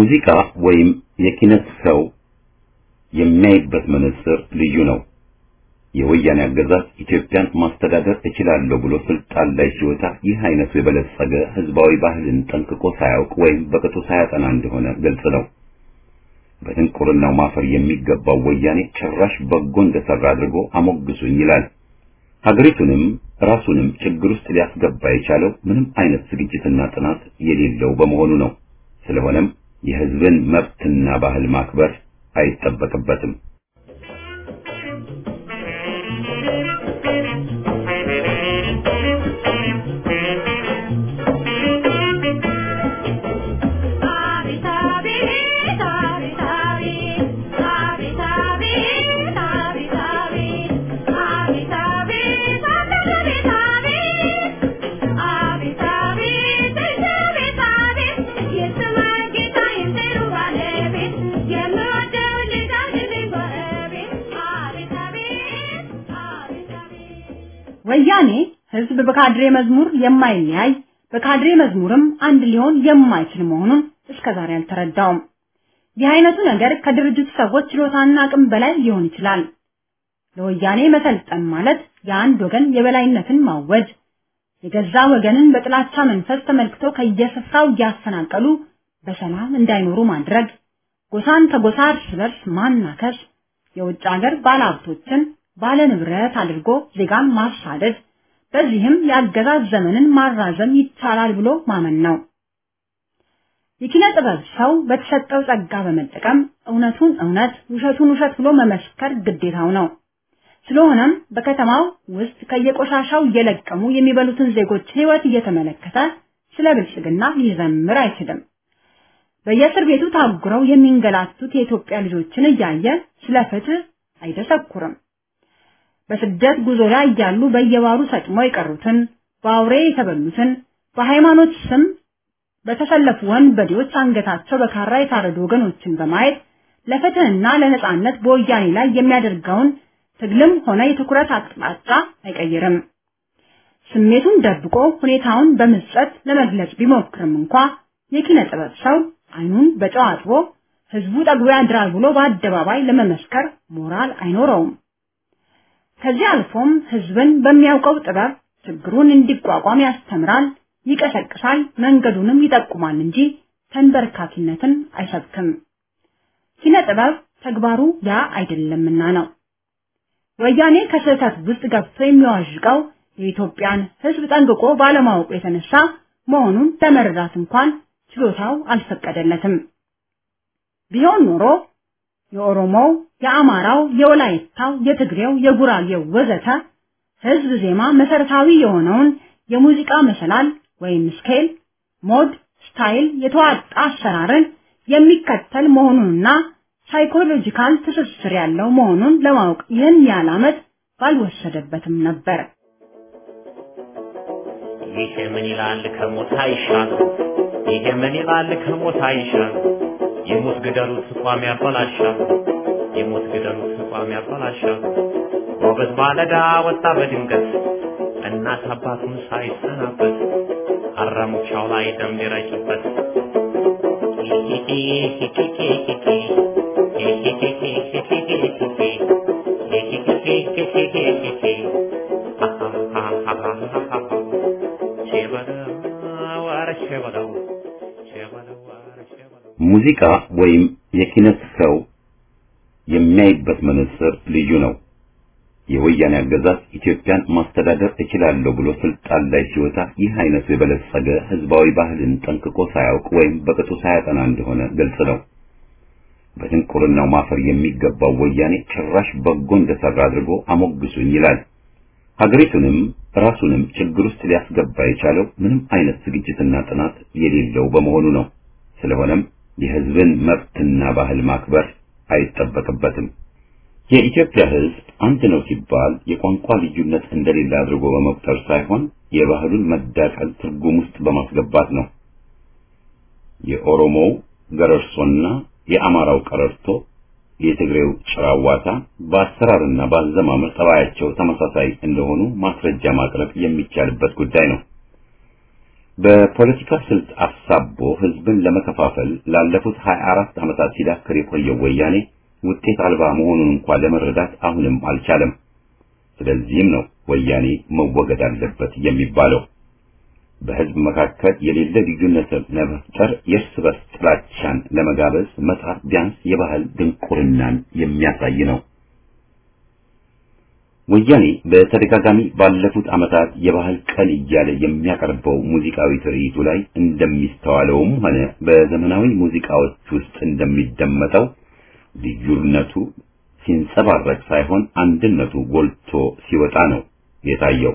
ሙዚቃ ወይም የኪነት ሰው የሚያይበት መነጽር ልዩ ነው። የወያኔ አገዛዝ ኢትዮጵያን ማስተዳደር እችላለሁ ብሎ ስልጣን ላይ ሲወጣ ይህ አይነቱ የበለጸገ ህዝባዊ ባህልን ጠንቅቆ ሳያውቅ ወይም በቅጡ ሳያጠና እንደሆነ ግልጽ ነው። በድንቁርናው ማፈር የሚገባው ወያኔ ጭራሽ በጎ እንደሰራ አድርጎ አሞግሱኝ ይላል። ሀገሪቱንም ራሱንም ችግር ውስጥ ሊያስገባ የቻለው ምንም አይነት ዝግጅትና ጥናት የሌለው በመሆኑ ነው። ስለሆነም የህዝብን መብትና ባህል ማክበር አይጠበቅበትም። ወያኔ ህዝብ በካድሬ መዝሙር የማይለያይ በካድሬ መዝሙርም አንድ ሊሆን የማይችል መሆኑን እስከዛሬ አልተረዳውም። ይህ አይነቱ ነገር ከድርጅቱ ሰዎች ችሎታና አቅም በላይ ሊሆን ይችላል። ለወያኔ መሰልጠን ማለት የአንድ ወገን የበላይነትን ማወጅ፣ የገዛ ወገንን በጥላቻ መንፈስ ተመልክቶ ከየስፍራው እያፈናቀሉ በሰላም እንዳይኖሩ ማድረግ፣ ጎሳን ከጎሳ እርስ በርስ ማናከስ፣ የውጭ ሀገር ባለሀብቶችን ባለ ንብረት አድርጎ ዜጋን ማሳደድ፣ በዚህም የአገዛዝ ዘመንን ማራዘም ይቻላል ብሎ ማመን ነው። የኪነ ጥበብ ሰው በተሰጠው ጸጋ በመጠቀም እውነቱን እውነት ውሸቱን ውሸት ብሎ መመስከር ግዴታው ነው። ስለሆነም በከተማው ውስጥ ከየቆሻሻው እየለቀሙ የሚበሉትን ዜጎች ህይወት እየተመለከተ ስለ ብልጽግና ሊዘምር አይችልም። በየእስር ቤቱ ታጉረው የሚንገላቱት የኢትዮጵያ ልጆችን እያየ ስለ ፍትህ አይደሰኩርም። በስደት ጉዞ ላይ ያሉ በየባሩ ሰጥመው የቀሩትን፣ በአውሬ የተበሉትን፣ በሃይማኖት ስም በተሰለፉ ወንበዴዎች አንገታቸው በካራ የታረዱ ወገኖችን በማየት ለፍትህና ለነጻነት በወያኔ ላይ የሚያደርገውን ትግልም ሆነ የትኩረት አቅጣጫ አይቀይርም። ስሜቱን ደብቆ ሁኔታውን በምጸት ለመግለጽ ቢሞክርም እንኳ የኪነ ጥበብ ሰው አይኑን በጨው አጥቦ ህዝቡ ጠግቦ ያድራል ብሎ በአደባባይ ለመመስከር ሞራል አይኖረውም። ከዚህ አልፎም ህዝብን በሚያውቀው ጥበብ ችግሩን እንዲቋቋም ያስተምራል፣ ይቀሰቅሳል፣ መንገዱንም ይጠቁማል እንጂ ተንበርካኪነትን አይሰብክም። ኪነ ጥበብ ተግባሩ ያ አይደለምና ነው። ወያኔ ከስህተት ውስጥ ገብቶ የሚዋዥቀው የኢትዮጵያን ህዝብ ጠንቅቆ ባለማወቁ የተነሳ መሆኑን ለመረዳት እንኳን ችሎታው አልፈቀደለትም። ቢሆን ኖሮ የኦሮሞው፣ የአማራው፣ የወላይታው፣ የትግሬው፣ የጉራጌው ወዘተ ህዝብ ዜማ መሰረታዊ የሆነውን የሙዚቃ መሰላል ወይም ስኬል፣ ሞድ፣ ስታይል የተዋጣ አሰራርን የሚከተል መሆኑንና ሳይኮሎጂካል ትስስር ያለው መሆኑን ለማወቅ ይህን ያህል ዓመት ባልወሰደበትም ነበር። ይሄ ምን ይላል ከሞት አይሻል፣ ይሄ ምን ይላል ከሞት አይሻል፣ የሞት ገደሉት ቋሚ ያበላሻል፣ የሞት ገደሉት ቋሚ ያበላሻል። ጎበዝ ማለዳ ወጣ በድንገት እናት አባቱን ሳይሰናበት አራሙቻው ላይ ደም ሊረጭበት ሙዚቃ ወይም የኪነት ሰው የሚያይበት መነጽር ልዩ ነው። የወያኔ አገዛዝ ኢትዮጵያን ማስተዳደር እችላለሁ ብሎ ስልጣን ላይ ሲወጣ ይህ አይነቱ የበለጸገ ህዝባዊ ባህልን ጠንቅቆ ሳያውቅ ወይም በቅጡ ሳያጠና እንደሆነ ግልጽ ነው። በድንቁርናው ማፈር የሚገባው ወያኔ ጭራሽ በጎ እንደሰራ አድርጎ አሞግሱኝ ይላል። ሀገሪቱንም ራሱንም ችግር ውስጥ ሊያስገባ የቻለው ምንም አይነት ዝግጅትና ጥናት የሌለው በመሆኑ ነው። ስለሆነም የህዝብን መብትና ባህል ማክበር አይጠበቅበትም። የኢትዮጵያ ህዝብ አንድ ነው ሲባል የቋንቋ ልዩነት እንደሌለ አድርጎ በመቁጠር ሳይሆን የባህሉን መዳቀል ትርጉም ውስጥ በማስገባት ነው። የኦሮሞው ገረርሶና የአማራው ቀረርቶ፣ የትግሬው ጭራዋታ በአሰራርና በአዘማመር ጠባያቸው ተመሳሳይ እንደሆኑ ማስረጃ ማቅረብ የሚቻልበት ጉዳይ ነው። በፖለቲካ ስልት አሳቦ ህዝብን ለመከፋፈል ላለፉት ሀያ አራት ዓመታት ሲዳክር የቆየው ወያኔ ውጤት አልባ መሆኑን እንኳን ለመረዳት አሁንም አልቻለም። ስለዚህም ነው ወያኔ መወገድ አለበት የሚባለው። በህዝብ መካከል የሌለ ልዩነትን ለመፍጠር የእርስ በርስ ጥላቻን ለመጋበዝ መጣር ቢያንስ የባህል ድንቁርናን የሚያሳይ ነው። ወያኔ በተደጋጋሚ ባለፉት ዓመታት የባህል ቀን እያለ የሚያቀርበው ሙዚቃዊ ትርኢቱ ላይ እንደሚስተዋለውም ሆነ በዘመናዊ ሙዚቃዎች ውስጥ እንደሚደመጠው ልዩነቱ ሲንጸባረቅ ሳይሆን አንድነቱ ጎልቶ ሲወጣ ነው የታየው።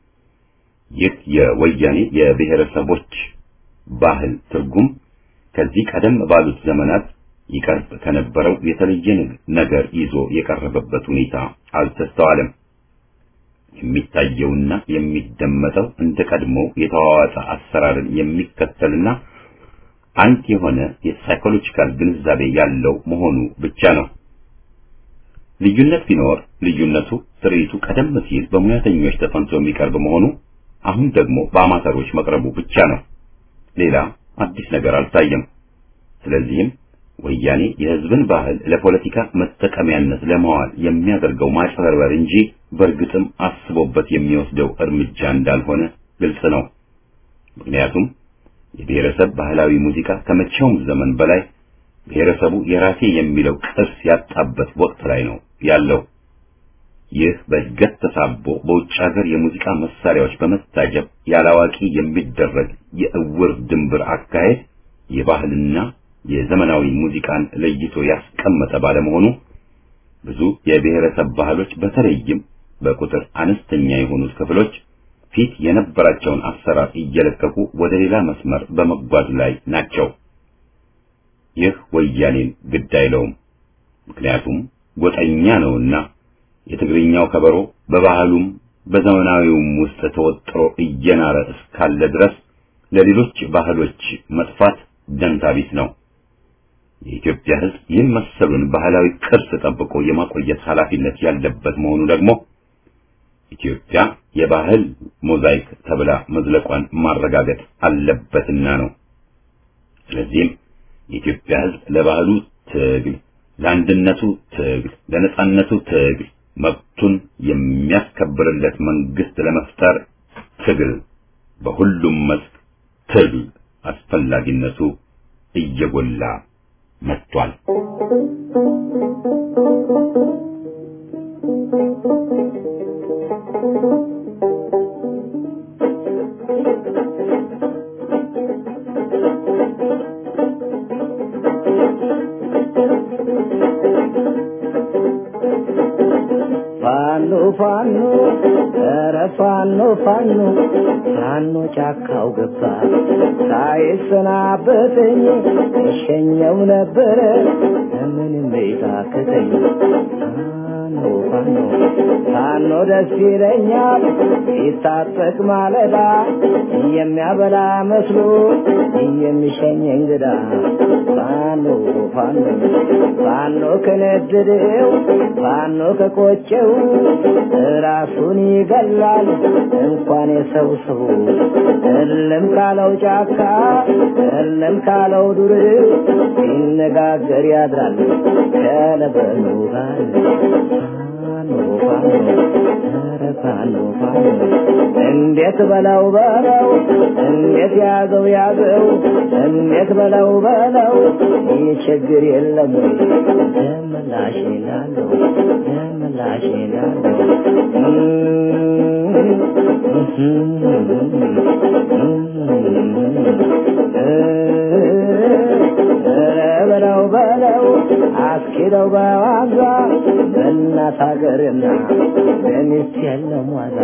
ይህ የወያኔ የብሔረሰቦች ባህል ትርጉም ከዚህ ቀደም ባሉት ዘመናት ይቀርብ ከነበረው የተለየ ነገር ይዞ የቀረበበት ሁኔታ አልተስተዋለም። የሚታየውና የሚደመጠው እንደ ቀድሞው የተዋዋጠ አሰራርን የሚከተልና አንድ የሆነ የሳይኮሎጂካል ግንዛቤ ያለው መሆኑ ብቻ ነው። ልዩነት ቢኖር ልዩነቱ ትርኢቱ ቀደም ሲል በሙያተኞች ተጠንቶ የሚቀርብ መሆኑ አሁን ደግሞ በአማተሮች መቅረቡ ብቻ ነው። ሌላ አዲስ ነገር አልታየም። ስለዚህም ወያኔ የህዝብን ባህል ለፖለቲካ መጠቀሚያነት ለማዋል የሚያደርገው ማጭበርበር እንጂ በእርግጥም አስቦበት የሚወስደው እርምጃ እንዳልሆነ ግልጽ ነው። ምክንያቱም የብሔረሰብ ባህላዊ ሙዚቃ ከመቼውም ዘመን በላይ ብሔረሰቡ የራሴ የሚለው ቅርስ ያጣበት ወቅት ላይ ነው ያለው። ይህ በእድገት ተሳቦ በውጭ ሀገር የሙዚቃ መሳሪያዎች በመታጀብ ያላዋቂ የሚደረግ የእውር ድንብር አካሄድ የባህልና የዘመናዊ ሙዚቃን ለይቶ ያስቀመጠ ባለመሆኑ ብዙ የብሔረሰብ ባህሎች በተለይም በቁጥር አነስተኛ የሆኑት ክፍሎች ፊት የነበራቸውን አሰራር እየለቀቁ ወደ ሌላ መስመር በመጓዝ ላይ ናቸው። ይህ ወያኔን ግድ አይለውም። ምክንያቱም ጎጠኛ ነውና የትግርኛው ከበሮ በባህሉም በዘመናዊውም ውስጥ ተወጥሮ እየናረ እስካለ ድረስ ለሌሎች ባህሎች መጥፋት ደንታቢስ ነው። የኢትዮጵያ ሕዝብ ይህን መሰሉን ባህላዊ ቅርስ ጠብቆ የማቆየት ኃላፊነት ያለበት መሆኑ ደግሞ ኢትዮጵያ የባህል ሞዛይክ ተብላ መዝለቋን ማረጋገጥ አለበትና ነው። ስለዚህም የኢትዮጵያ ሕዝብ ለባህሉ ትግል፣ ለአንድነቱ ትግል፣ ለነጻነቱ ትግል መብቱን የሚያስከብርለት መንግስት ለመፍጠር ትግል፣ በሁሉም መስክ ትግል አስፈላጊነቱ እየጎላ መጥቷል። ፋኖ ፋኖ ኧረ ፋኖ ፋኖ ፋኖ ጫካው ገባ ሳይሰናበተኝ እሸኘው ነበረ ምንም ቤታከተኝ ፋኖ ፋኖ ፋኖ ደስ ይለኛል ሲታጠቅ ማለዳ የሚያበላ መስሎ የሚሸኝ እንግዳ ፋኖ ፋኖ ፋኖ ከነደደው ፋኖ ከቆጨው ራሱን ይገላል እንኳን የሰው ሰው እልም ካለው ጫካ እልም ካለው ዱር ሲነጋገር ያድራል ከለበኑ ጋር ፋኖ ፋኖ ኧረ ፋኖ ፋኖ እንዴት በለው በለው እንዴት ያዘው ያዘው እንዴት በለው በለው ይህ ችግር የለም ወይ ደምላሽ ይላለው ደምላሽ ይላለው በለው በለው አስኪደው በዋዛ በእናት ሀገርና በሚስት የለም ዋዛ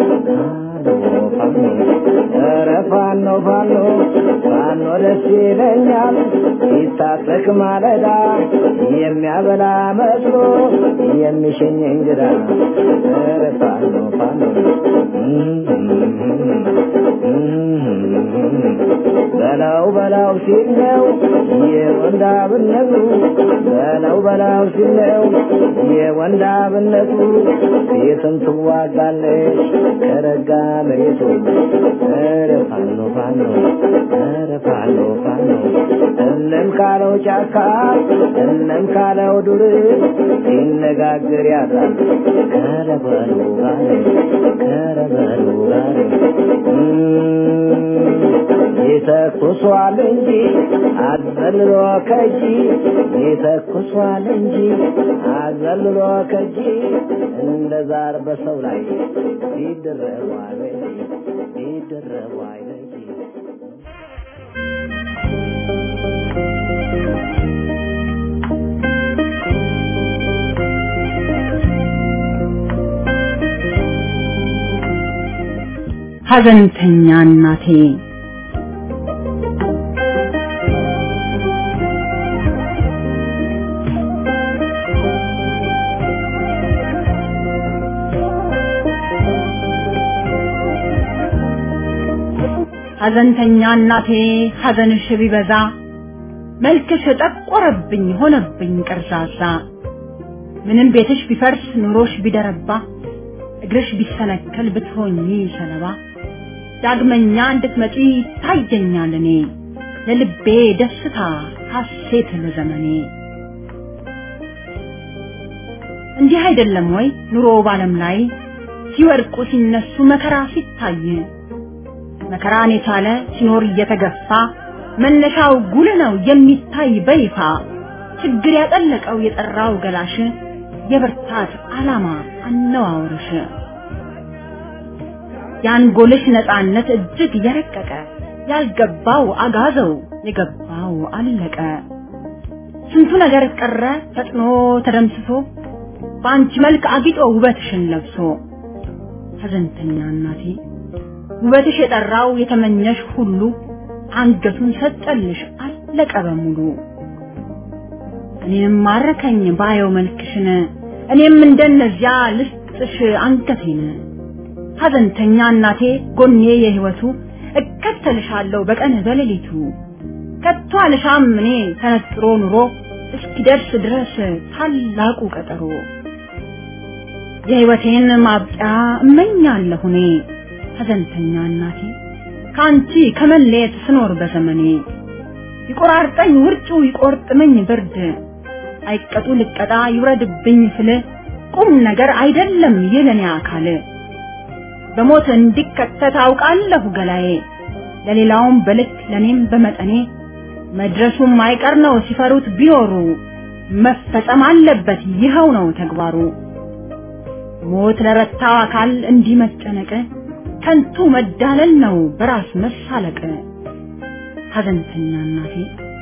ፋኖ ኧረ ፋኖ ፋኖ ፋኖ ደስ ይለኛል ሲታጠቅ ማለዳ የሚያበላ መስሎ የሚሸኝ እንግዳ ኧረ ፋኖ ፋኖ በለው በለው ሲል ነው የወንዳብነቱ በለው በለው ሲል ነው የወንዳብነቱ ሴትም ትዋጋለች ከረጋ መሬቱ ኧረ ፋኖ ፋኖ ኧረ ፋኖ ፋኖ እለም ካለው ጫካ እለም ካለው ዱር ሲነጋገር ያጣል ከረበሉ ጋር ከረበሉ ጋር ይተኩሷል እንጂ አዘልሎ ከጂ ይተኩሷል እንጂ አዘልሎ ከጂ እንደ ዛር በሰው ላይ ይደረቡ አይበጂ ይደረቡ አይበጂ ሀዘንተኛ እናቴ ሀዘንተኛ እናቴ ሀዘንሽ ቢበዛ መልክሽ ጠቆረብኝ ሆነብኝ ቅርዛዛ ምንም ቤትሽ ቢፈርስ ኑሮሽ ቢደረባ እግርሽ ቢሰነከል ብትሆኚ ሰለባ ዳግመኛ እንድትመጪ ታየኛል እኔ ለልቤ ደስታ ሐሴት ለዘመኔ እንዲህ አይደለም ወይ ኑሮ ባለም ላይ ሲወርቁ ሲነሱ መከራ ሲታይ መከራን የቻለ ሲኖር እየተገፋ መነሻው ጉል ነው የሚታይ በይፋ ችግር ያጠለቀው የጠራው ገላሽ የብርታት ዓላማ አነዋወርሽ ያንጎልሽ ነፃነት እጅግ የረቀቀ ያልገባው አጋዘው የገባው አለቀ ስንቱ ነገር ቀረ ፈጥኖ ተደምስሶ ባንቺ መልክ አጊጦ ውበትሽን ለብሶ ሀዘንተኛ እናቴ ውበትሽ የጠራው የተመኘሽ ሁሉ አንገቱን ሰጠልሽ አለቀ በሙሉ እኔም ማረከኝ ባየው መልክሽን እኔም እንደነዚያ ልስጥሽ አንገቴን ሀዘንተኛ እናቴ ጎኔ የህይወቱ እከተልሻለሁ በቀን በሌሊቱ ከቶ አልሻም እኔ ተነጥሮ ኑሮ እስኪደርስ ድረስ ታላቁ ቀጠሮ የህይወቴን ማብቂያ እመኛለሁ እኔ ሀዘንተኛ እናቴ ካንቺ ከመለየት ስኖር በዘመኔ ይቆራርጠኝ ውርጩ ይቆርጥመኝ ብርድ አይቀጡ ልቀጣ ይውረድብኝ ፍል ቁም ነገር አይደለም የለኔ አካል በሞት እንዲከተት አውቃለሁ ገላዬ ለሌላውም በልክ ለኔም በመጠኔ መድረሱም አይቀር ነው ሲፈሩት ቢኖሩ መፈጸም አለበት ይኸው ነው ተግባሩ ሞት ለረታው አካል እንዲመጨነቅ ከንቱ መዳለል ነው በራስ መሳለቅ ሀዘንተኛ እናቴ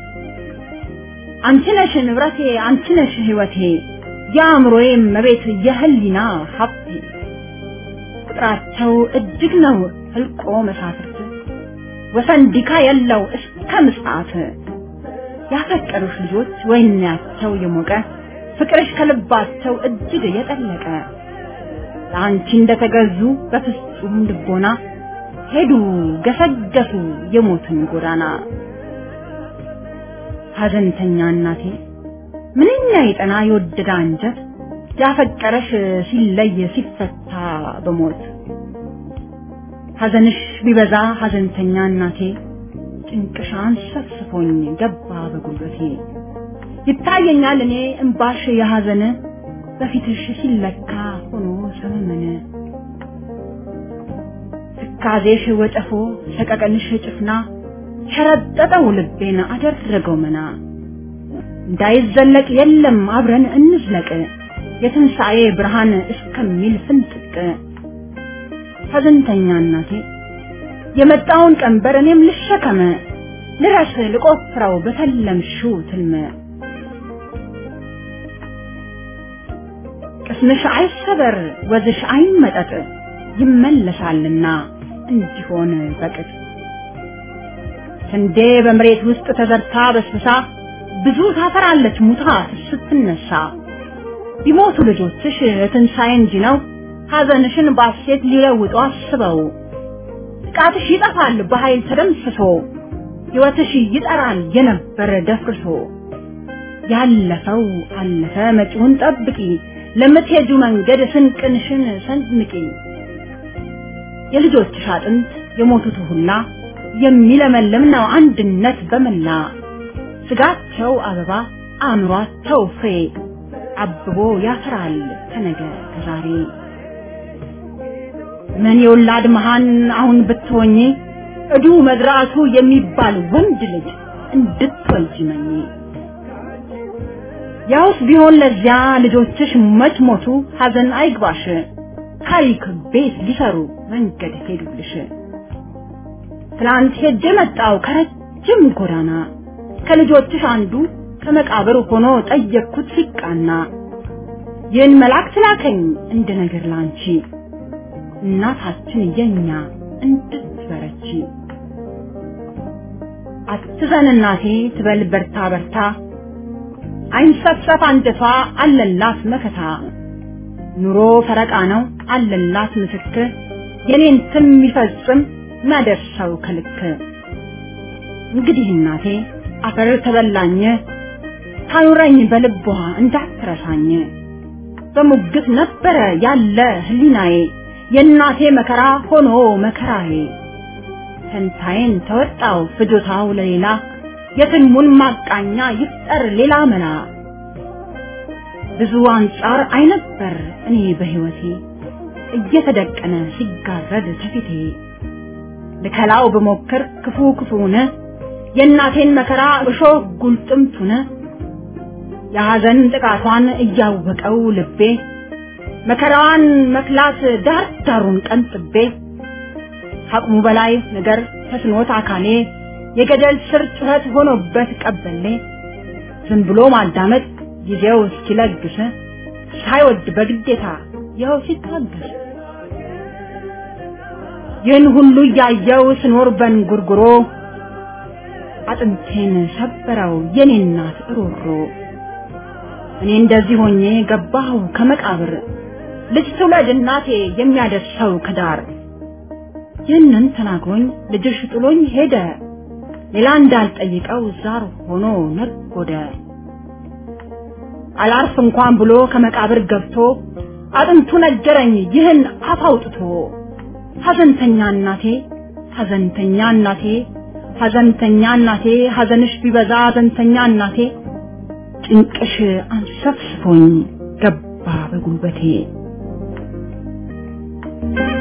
አንቺ ነሽ ንብረቴ አንቺ ነሽ ህይወቴ ያምሮዬ መቤት የህሊና ሀብቴ ቁጥራቸው እጅግ ነው ህልቆ መሳፍርት ወሰንዲካ የለው እስከ ምጽአት ያፈቀሩሽ ልጆች ወይናቸው የሞቀ ፍቅርሽ ከልባቸው እጅግ የጠለቀ ለአንቺ እንደተገዙ በፍጹም ልቦና ሄዱ ገሰገሱ የሞትን ጎዳና ሀዘንተኛ እናቴ ምንኛ የጠና የወደደ አንጀት ያፈቀረሽ ሲለይ ሲፈታ በሞት ሀዘንሽ ቢበዛ ሀዘንተኛ እናቴ ጭንቅሻን ሰፍስፎኝ ገባ በጉልበቴ ይታየኛል እኔ እንባሽ የሀዘን በፊትሽ ሲለካ ሆኖ ሰመመነ ትካዜሽ ወጨፎ ሰቀቀንሽ ጭፍና ሸረጠጠው ልቤን አደረገው መና እንዳይዘለቅ የለም አብረን እንዝለቅ የትንሣኤ ብርሃን እስከሚል ፍንጥቅ ሀዘንተኛ እናቴ የመጣውን ቀንበር እኔም ልሸከመ ልረስ ልቆፍረው በተለምሽው ትልመ ቅስምሽ አይሰበር ወዝሽ አይመጠጥ ይመለሳልና እንዲሆን በቅጥ ስንዴ በመሬት ውስጥ ተዘርታ በስብሳ ብዙ ታፈራለች ሙታ ስትነሳ ቢሞቱ ልጆችሽ ትንሣኤ እንጂ ነው ሀዘንሽን ባሴት ሊለውጡ አስበው ጥቃትሽ ይጠፋል በኃይል ተደምስሶ ሕይወትሽ ይጠራል የነበረ ደፍርሶ ያለፈው አለፈ መጪውን ጠብቂ ለምትሄጁ መንገድ ስንቅንሽን ሰንምቂ የልጆችሽ አጥንት የሞቱት ሁላ የሚለመልም ነው አንድነት በመላ ስጋቸው አበባ አእምሯቸው ፍሬ አብቦ ያፈራል ከነገ ከዛሬ ምን የወላድ መሃን አሁን ብትሆኚ እዱ መድራቱ የሚባል ወንድ ልጅ እንድትወልጂ መኝ ያውስ ቢሆን ለዚያ ልጆችሽ መች ሞቱ ሐዘን አይግባሽ ታሪክ ቤት ሊሰሩ መንገድ ሄዱልሽ ትላንት ሄጄ መጣው ከረጅም ጎዳና ከልጆችሽ አንዱ ከመቃብር ሆኖ ጠየቅኩት ሲቃና ይህን መልአክ ላከኝ እንደ ነገር ላንቺ እናታችን የኛ እንድትበረቺ አትዘን እናቴ ትበል በርታ በርታ አይንሰፍሰፍ አንጀቷ አለላት መከታ ኑሮ ፈረቃ ነው አለላት ምስክር የኔን ትም ይፈጽም ማደርሰው ከልክ እንግዲህ እናቴ አፈር ተበላኝ ታኑረኝ በልቧ እንዳትረሳኝ በሙግት ነበረ ያለ ህሊናዬ የእናቴ መከራ ሆኖ መከራዬ ተንታዬን ተወጣው ፍጆታው ለሌላ የትልሙን ማቃኛ ይፍጠር ሌላ መላ ብዙ አንጻር አይነበር እኔ በህይወቴ እየተደቀነ ሲጋረድ ተፊቴ ለከላው በመከር ክፉ ክፉነ የእናቴን መከራ እሾህ ጉልጥምቱነ የሐዘን ጥቃቷን እያወቀው ልቤ መከራዋን መክላት ዳር ዳሩን ቀንጥቤ አቅሙ በላይ ነገር ተስኖት አካሌ የገደል ስር ጩኸት ሆኖበት ቀበሌ ዝም ብሎ ማዳመጥ ጊዜው እስኪለግስ ሳይወድ በግዴታ ይኸው ሲታገስ ይህን ሁሉ ያየው ስኖር በንጉርጉሮ አጥንቴን ሰበረው የኔ እናት ሮሮ እኔ እንደዚህ ሆኜ ገባሁ ከመቃብር ልጅ ትውለድ እናቴ የሚያደርሰው ከዳር ይህንን ተናግሮኝ ልጅሽ ጥሎኝ ሄደ ሌላ እንዳልጠይቀው ዛር ሆኖ ነጎደ አላርፍ እንኳን ብሎ ከመቃብር ገብቶ አጥንቱ ነገረኝ ይህን አፍ አውጥቶ ሐዘንተኛ እናቴ ሐዘንተኛ እናቴ ሐዘንተኛ እናቴ ሐዘንሽ ቢበዛ ሐዘንተኛ እናቴ ጭንቅሽ አንሰፍስፎኝ ገባ በጉልበቴ